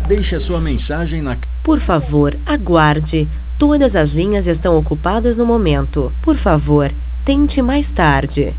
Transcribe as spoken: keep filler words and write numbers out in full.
Deixe a sua mensagem na... Por favor, aguarde. Todas as linhas estão ocupadas no momento. Por favor, tente mais tarde.